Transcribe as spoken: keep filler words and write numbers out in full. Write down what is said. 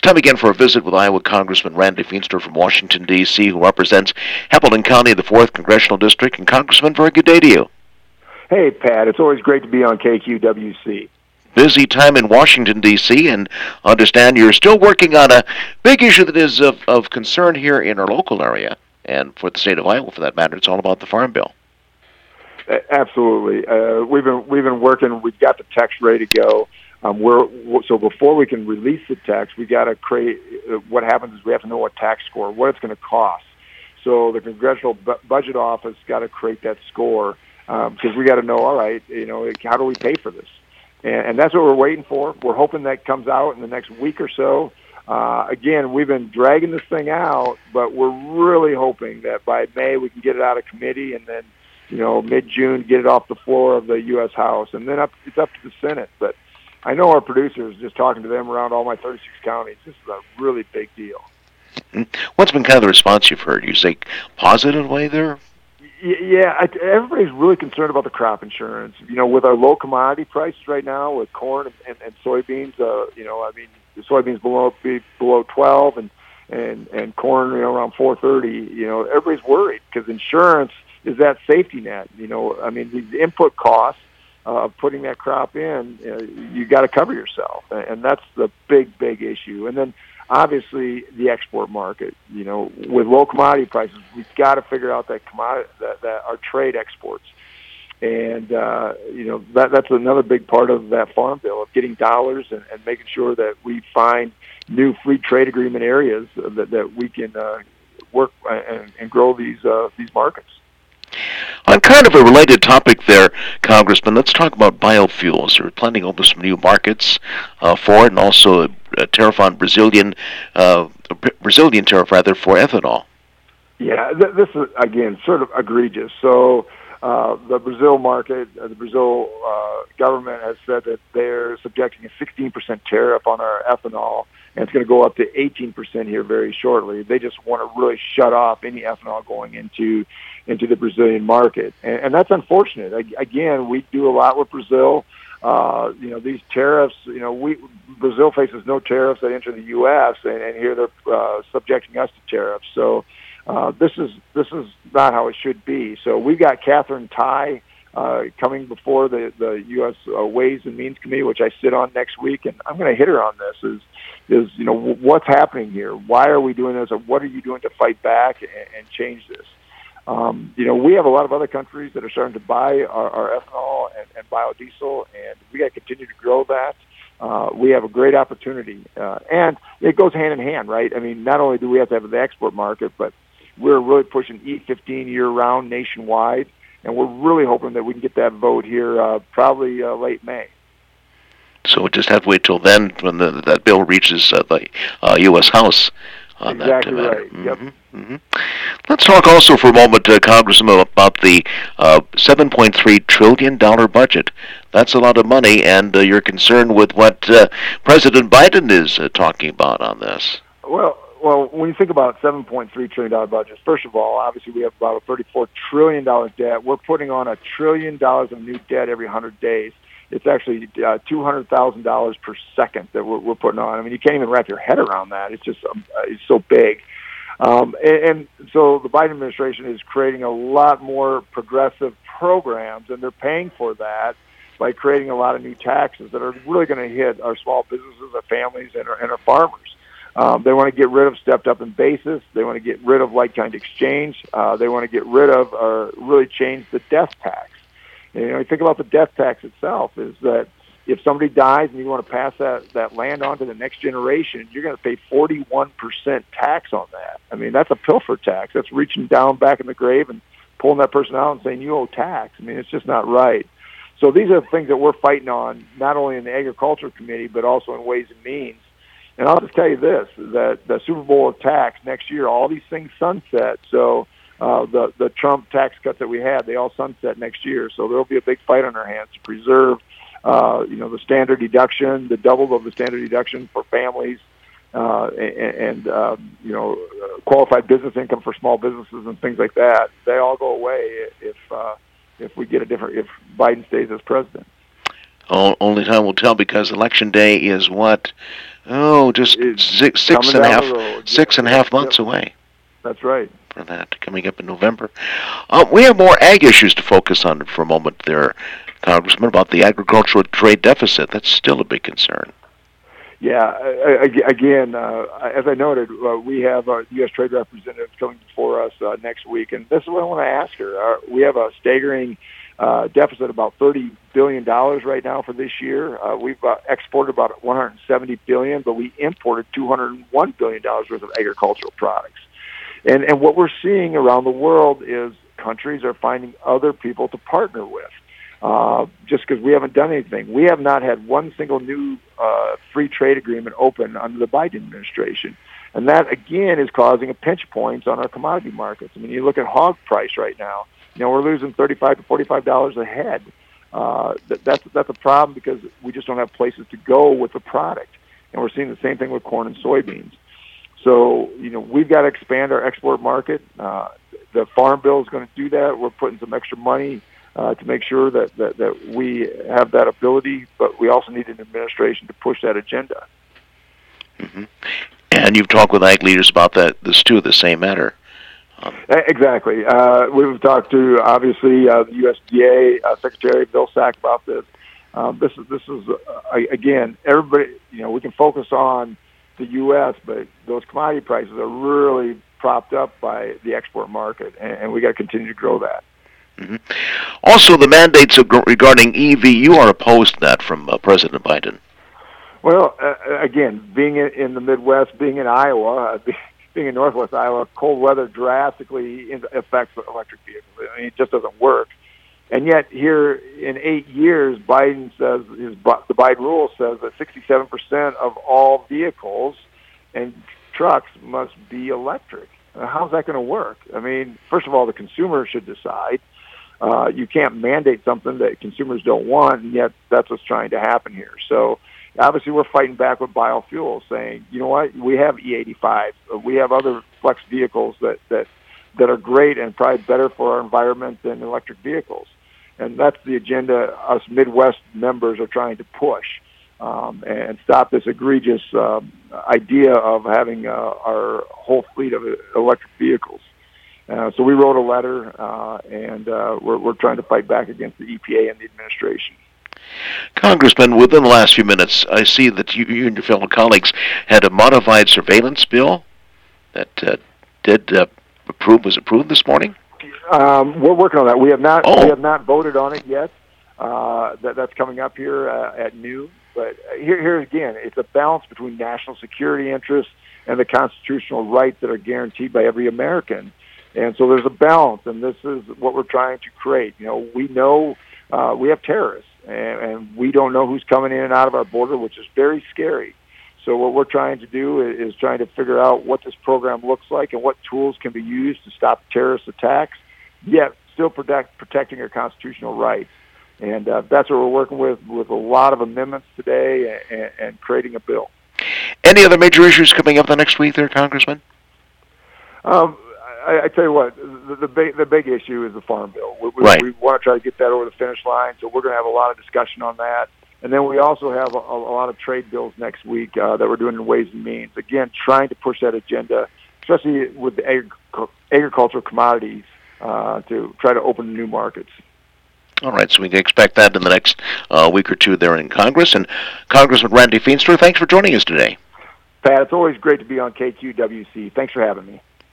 time again for a visit with Iowa Congressman Randy Feenstra from Washington, D C, who represents Hamilton County, the fourth Congressional District. And Congressman, very good day to you. Hey, Pat. It's always great to be on K Q W C. Busy time in Washington, D C, and understand you're still working on a big issue that is of, of concern here in our local area, and for the state of Iowa, for that matter. It's all about the Farm Bill. Absolutely. Uh, we've been we've been working. We've got the text ready to go. Um, we're so before we can release the text, we got to create. Uh, what happens is we have to know what tax score, what it's going to cost. So the Congressional Bu- Budget Office got to create that score because um, we got to know. All right, you know, how do we pay for this? And, and that's what we're waiting for. We're hoping that comes out in the next week or so. Uh, again, we've been dragging this thing out, but we're really hoping that by May we can get it out of committee, and then, you know, mid-June get it off the floor of the U S House, and then up, it's up to the Senate. But I know our producers, just talking to them around all my thirty-six counties, this is a really big deal. What's been kind of the response you've heard? You say positive way there? Yeah, I, everybody's really concerned about the crop insurance. You know, with our low commodity prices right now, with corn and, and, and soybeans, uh, you know, I mean, the soybeans below be below twelve, and and and corn, you know, around four thirty. You know, everybody's worried because insurance is that safety net. You know, I mean, the input costs uh, of putting that crop in, you know, you got to cover yourself, and that's the big, big issue. And then, obviously, the export market. You know, with low commodity prices, we've got to figure out that commodity, that, that our trade exports, and uh, you know that that's another big part of that farm bill, of getting dollars and, and making sure that we find new free trade agreement areas that that we can uh, work and, and grow these uh, these markets. On kind of a related topic there, Congressman, let's talk about biofuels. You're planning over some new markets uh, for it, and also a, a tariff on Brazilian, uh, Brazilian tariff rather, for ethanol. Yeah, th- this is, again, sort of egregious. So uh, the Brazil market, uh, the Brazil uh, government has said that they're subjecting a sixteen percent tariff on our ethanol, and it's going to go up to eighteen percent here very shortly. They just want to really shut off any ethanol going into into the Brazilian market, and, and that's unfortunate. Again, we do a lot with Brazil. Uh, you know, these tariffs, you know, we Brazil faces no tariffs that enter the U S, and, and here they're uh, subjecting us to tariffs. So uh, this is this is not how it should be. So we've got Catherine Tai uh, coming before the, the U S Uh, Ways and Means Committee, which I sit on next week, and I'm going to hit her on this, is, is, you know, what's happening here? Why are we doing this? Or what are you doing to fight back and, and change this? Um, you know, we have a lot of other countries that are starting to buy our, our ethanol and, and biodiesel, and we got to continue to grow that. Uh, we have a great opportunity, uh, and it goes hand in hand, right? I mean, not only do we have to have the export market, but we're really pushing E fifteen year-round nationwide, and we're really hoping that we can get that vote here uh, probably uh, late May. So we just have to wait till then when the, that bill reaches uh, the uh, U S House. On exactly that right. Mm-hmm. Yep. Mm-hmm. Let's talk also for a moment, uh, Congressman, about the uh, seven point three trillion dollars budget. That's a lot of money, and uh, you're concerned with what uh, President Biden is uh, talking about on this. Well, well, when you think about seven point three trillion dollars budgets, first of all, obviously we have about a thirty-four trillion dollars debt. We're putting on a trillion dollars of new debt every one hundred days. It's actually uh, two hundred thousand dollars per second that we're, we're putting on. I mean, you can't even wrap your head around that. It's just um, uh, it's so big. Um, and, and so the Biden administration is creating a lot more progressive programs, and they're paying for that by creating a lot of new taxes that are really going to hit our small businesses, our families, and our, and our farmers. Um, they want to get rid of stepped up in basis. They want to get rid of like-kind exchange. Uh, they want to get rid of or really change the death tax. You know, you think about the death tax itself, is that if somebody dies and you want to pass that, that land on to the next generation, you're going to pay forty-one percent tax on that. I mean, that's a pilfer tax. That's reaching down back in the grave and pulling that person out and saying, you owe tax. I mean, it's just not right. So these are the things that we're fighting on, not only in the Agriculture Committee, but also in Ways and Means. And I'll just tell you this, that the Super Bowl of tax next year, all these things sunset. So Uh, the the Trump tax cuts that we had, they all sunset next year. So there'll be a big fight on our hands to preserve, uh, you know, the standard deduction, the double of the standard deduction for families, uh, and, and uh, you know, qualified business income for small businesses and things like that. They all go away if uh, if we get a different if Biden stays as president. Oh, only time will tell, because election day is what? Oh, just It's six, six coming and a down half, the road. six and a Yep, half months yep. away That's right. for that, coming up in November. Uh, we have more ag issues to focus on for a moment there, Congressman, about the agricultural trade deficit. That's still a big concern. Yeah, again, uh, as I noted, uh, we have our U S Trade Representatives coming before us uh, next week, and this is what I want to ask her. Uh, we have a staggering uh, deficit, about thirty billion dollars right now for this year. Uh, we've uh, exported about one hundred seventy billion dollars, but we imported two hundred one billion dollars worth of agricultural products. And, and what we're seeing around the world is countries are finding other people to partner with. Uh, just because we haven't done anything. We have not had one single new uh, free trade agreement open under the Biden administration. And that, again, is causing a pinch points on our commodity markets. I mean, you look at hog price right now, you know, we're losing thirty-five to forty-five dollars a head. Uh, that, that's, that's a problem because we just don't have places to go with the product. And we're seeing the same thing with corn and soybeans. So, you know, we've got to expand our export market. Uh, the Farm Bill is going to do that. We're putting some extra money Uh, to make sure that, that, that we have that ability, but we also need an administration to push that agenda. Mm-hmm. And you've talked with ag leaders about that, this too, the same matter. Um, exactly. Uh, we've talked to, obviously, uh, the U S D A uh, Secretary Bill Sack about this. Um, this is, this is uh, again, everybody, you know, we can focus on the U S, but those commodity prices are really propped up by the export market, and, and we got to continue to grow that. Mm-hmm. Also, the mandates of, regarding E V, you are opposed to that from uh, President Biden. Well, uh, again, being in, in the Midwest, being in Iowa, uh, being in Northwest Iowa, cold weather drastically affects electric vehicles. I mean, it just doesn't work. And yet, here in eight years, Biden says his the Biden rule says that sixty-seven percent of all vehicles and trucks must be electric. How's that going to work? I mean, first of all, the consumer should decide. Uh, you can't mandate something that consumers don't want, and yet that's what's trying to happen here. So obviously we're fighting back with biofuels, saying, you know what, we have E eighty-five. We have other flex vehicles that, that, that are great and probably better for our environment than electric vehicles. And that's the agenda us Midwest members are trying to push, um, and stop this egregious um, idea of having uh, our whole fleet of electric vehicles. Uh, so we wrote a letter, uh, and uh, we're, we're trying to fight back against the E P A and the administration. Congressman, within the last few minutes, I see that you, you and your fellow colleagues had a modified surveillance bill that uh, did uh, approve, was approved this morning? Um, we're working on that. We have not oh. we have not voted on it yet. Uh, that, that's coming up here uh, at noon. But here, here again, it's a balance between national security interests and the constitutional rights that are guaranteed by every American. And so there's a balance, and this is what we're trying to create. You know, we know uh, we have terrorists, and, and we don't know who's coming in and out of our border, which is very scary. So what we're trying to do is, is trying to figure out what this program looks like and what tools can be used to stop terrorist attacks, yet still protect, protecting our constitutional rights. And uh, that's what we're working with, with a lot of amendments today and, and creating a bill. Any other major issues coming up the next week there, Congressman? Um, I, I tell you what, the, the, big, the big issue is the Farm Bill. We, we, right. we want to try to get that over the finish line, so we're going to have a lot of discussion on that. And then we also have a, a lot of trade bills next week uh, that we're doing in Ways and Means. Again, trying to push that agenda, especially with the agri- agricultural commodities, uh, to try to open new markets. All right, so we can expect that in the next uh, week or two there in Congress. And Congressman Randy Feenstra, thanks for joining us today. Pat, it's always great to be on K Q W C. Thanks for having me.